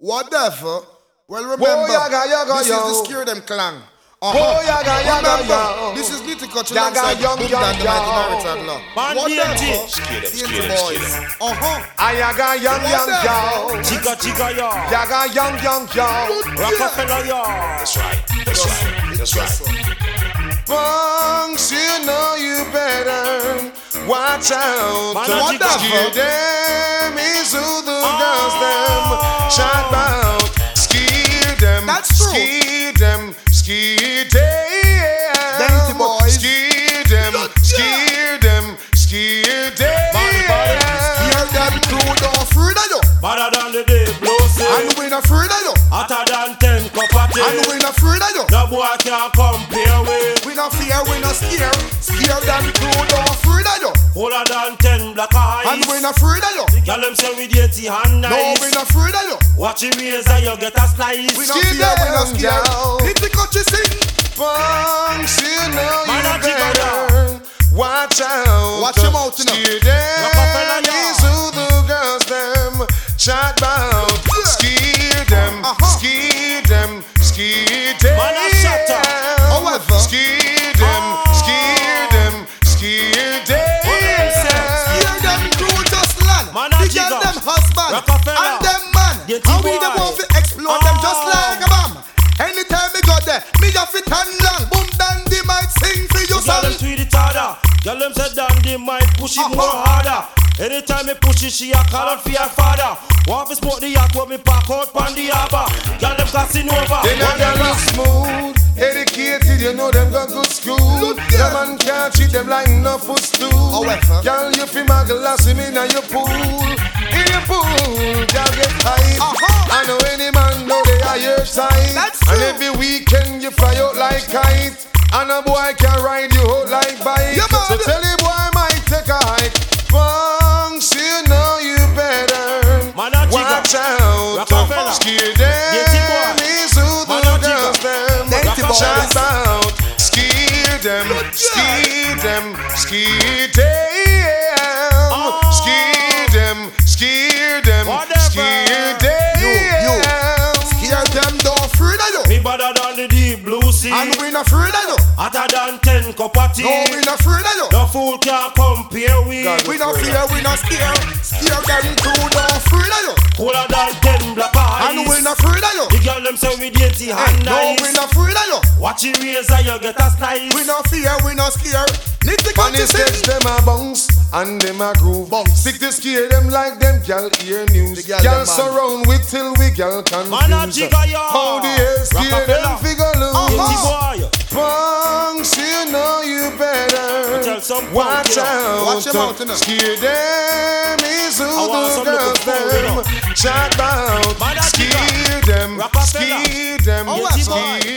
Whatever. Well, remember, this is the Scare Them Clan. Remember, this is Little Coach alongside Boom Dynamite and Law. Whatever. Scare boys. Ayaga young yo. Chica yo. Yaga young yo. Rockefeller yo. That's right. Bunks, you know you better watch out. Scare them is who the girls them shout about. Scare them. That's true. Scare them. Scare them. Dainty boys. Scare them. Scare them. Scare them. Scare them crew don't afraid of you. Better than the day blowing. And we not afraid of you. Hotter than 10 cup of tea. And we not afraid of you. The boy can't compare with. We not fear, we not scare. Scare them crew don't afraid of you. Older than 10 black eyes. And we not afraid of you. Girl them say we dirty and nice. No, we not afraid of you. Watch your razor, you get a slice. We not fear, we not scare. Little Coach sing. Bunks, you know you better watch out. Watch your mouth, you know. Scare them is who the girls them chat about. Scare them, scare them, scare them. However, scare them, scare them, scare them. scare them crew just land. The girl them husband and them man. And we them want to explode them just like a bomb. Anytime we got there, me have it and long. Boom Dynamite sing for you, Girl son. them tweet it harder. Girl them say Dandy might push it more harder. Anytime me push it, she a call out for her father. Want to smoke the yacht when me park out on the harbour. Girl them casting over. They know them look smooth, educated, you know them got good school. The man can't treat them like no footstool. However, girl, you feel my glass in your pool. In your pool, girl get high. I know any man know they are your tight. That's and true. every weekend you fly out like kite. And a boy can ride you out like bike. Yeah, so tell the boy might take a hike. Bunks, you know you better watch out. Scare them is who the girls them shout out. Scare them, scare them, scare them. Scare them, scare them, scare them. Scare them don't afraid of you. Me better than the deep blue sea. And we not afraid of you. Hotter than 10 cup of tea. No, we not afraid of you. The fool can't compare with. We not fear, we not scare. Scare them crew don't afraid of you. Cooler than 10 black eyes. And we not afraid of you. The girl them say we dirty and No, nice. we not afraid of you. Watch your razor, you get a slice. We not fear, we not scare. Little On Coach the stage sing. them a bounce and them a groove. Stick to scare them like them gal hear news. The gal Gal them surround with till we gal confused. How the hell scare them figure loose. boy. Bunks, you know you better Tell some watch out. Watch your mouth, you know. Scare them is who want the some girls little fool, you know. them chat about. Man, Scare them, Rockefeller. scare them, Oh, scare